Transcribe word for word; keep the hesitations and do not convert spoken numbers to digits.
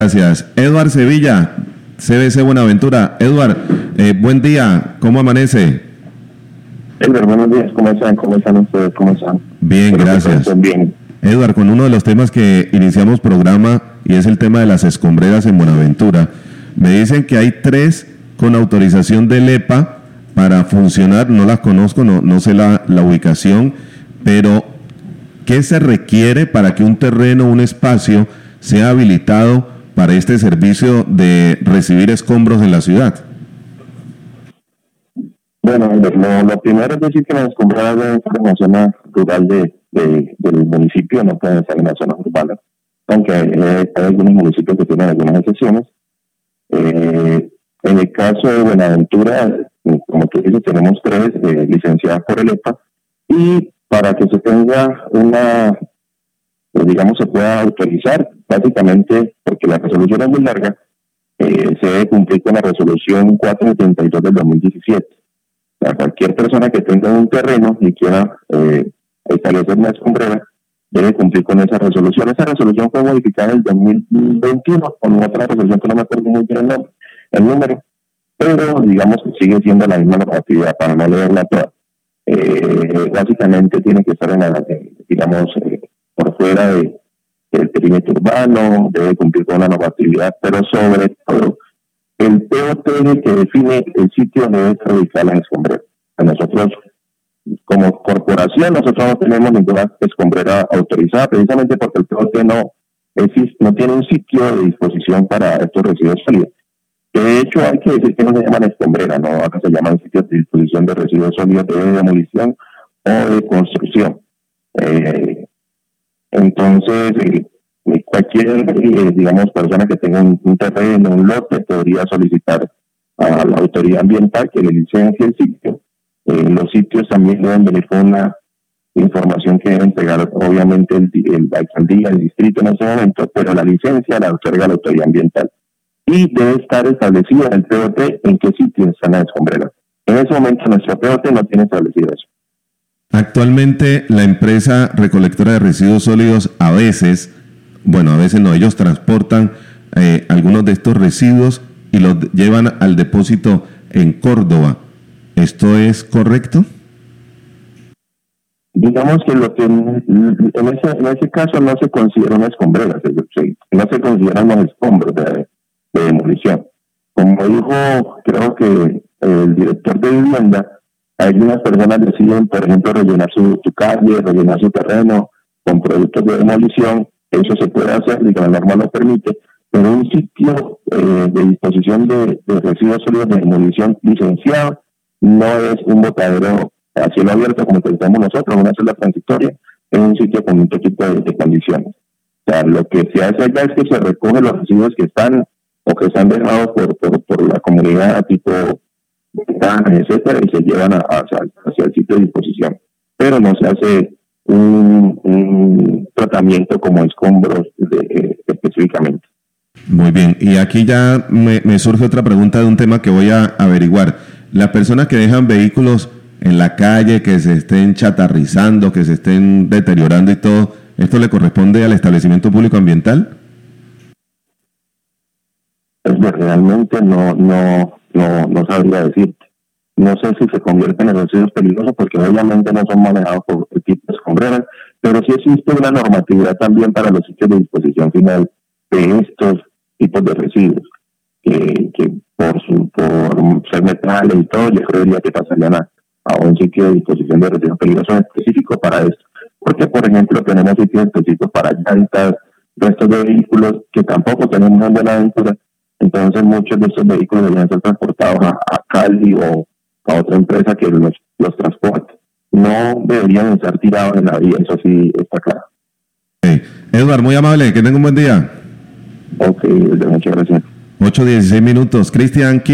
Gracias. Edward Sevilla, C B C Buenaventura. Edward, eh, buen día, ¿cómo amanece? Edward, buenos días, ¿cómo están? ¿Cómo están ustedes? ¿Cómo están? Bien, Espero gracias. Bien. Edward, con uno de los temas que iniciamos programa, y es el tema de las escombreras en Buenaventura, me dicen que hay tres con autorización del E P A para funcionar, no las conozco, no, no sé la, la ubicación, pero ¿qué se requiere para que un terreno, un espacio, sea habilitado para este servicio de recibir escombros en la ciudad? Bueno, lo, lo primero es decir que las escombradas deben estar en la zona rural de, de, del municipio, no pueden estar en la zona urbana, aunque hay, hay algunos municipios que tienen algunas excepciones. Eh, en el caso de Buenaventura, como tú dices, tenemos tres eh, licenciadas por el E P A, y para que se tenga una, pues digamos, se pueda autorizar, básicamente, porque la resolución es muy larga, eh, se debe cumplir con la resolución cuatrocientos setenta y dos del dos mil diecisiete. O sea, cualquier persona que tenga un terreno y quiera eh, establecer una escombrera, debe cumplir con esa resolución. Esa resolución fue modificada en el dos mil veintiuno con otra resolución que no me acuerdo muy bien el, nombre, el número, pero digamos que sigue siendo la misma normatividad, para no leerla toda. Eh, básicamente tiene que estar en la, digamos, eh, por fuera de, del perímetro urbano, debe cumplir con la normatividad, pero sobre todo el P O T que define el sitio donde debe estar ubicada las escombreras. Nosotros, como corporación, nosotros no tenemos ninguna escombrera autorizada, precisamente porque el P O T no, existe, no tiene un sitio de disposición para estos residuos sólidos. De hecho, hay que decir que no se llaman escombrera, no, acá se llaman sitios de disposición de residuos sólidos de demolición o de construcción. Eh, entonces, eh, cualquier, eh, digamos, persona que tenga un, un terreno, un lote, podría solicitar a la autoridad ambiental que le licencie el sitio. Eh, los sitios también deben venir con una información que debe entregar, obviamente, el, el, la alcaldía, el distrito en ese momento, pero la licencia la otorga la autoridad ambiental. Y debe estar establecido en el P O T en qué sitio están las escombreras. En ese momento nuestro P O T no tiene establecido eso. Actualmente la empresa recolectora de residuos sólidos a veces, bueno, a veces no, ellos transportan eh, algunos de estos residuos y los llevan al depósito en Córdoba. ¿Esto es correcto? Digamos que lo que en ese, en ese caso no se considera una escombrera, no se consideran los escombros de, de demolición. Como dijo, creo que el director de vivienda, algunas personas deciden, por ejemplo, rellenar su, su calle, rellenar su terreno con productos de demolición. Eso se puede hacer y la norma lo permite, pero un sitio eh, de disposición de, de residuos sólidos de demolición licenciado no es un botadero a cielo abierto como utilizamos nosotros, una celda transitoria, es un sitio con un tipo de, de condiciones. O sea, lo que se hace allá es que se recogen los residuos que están o que están dejados por, por, por la comunidad, tipo etcétera, y se llevan a, a, hacia el sitio de disposición. Pero no se hace un, un tratamiento como escombros de, eh, específicamente. Muy bien, y aquí ya me, me surge otra pregunta de un tema que voy a averiguar. Las personas que dejan vehículos en la calle, que se estén chatarrizando, que se estén deteriorando y todo, ¿esto le corresponde al establecimiento público ambiental? Pues realmente no, no, no, no sabría decirte. No sé si se convierten en residuos peligrosos porque obviamente no son manejados por el tipo de escombreras, pero sí existe una normatividad también para los sitios de disposición final de estos tipos de residuos, que, que por su por ser metales y todo, yo creería que pasarían a, a un sitio de disposición de residuos peligrosos específico para esto. Porque, por ejemplo, tenemos sitios específicos para llantas, restos de vehículos que tampoco tenemos en Buenaventura. Entonces muchos de estos vehículos deberían ser transportados a, a Cali o a otra empresa que los, los transporte. No deberían estar tirados en la vía, eso sí está claro. Okay. Edward, muy amable, que tenga un buen día. Ok, muchas gracias. ocho dieciséis minutos. Cristian.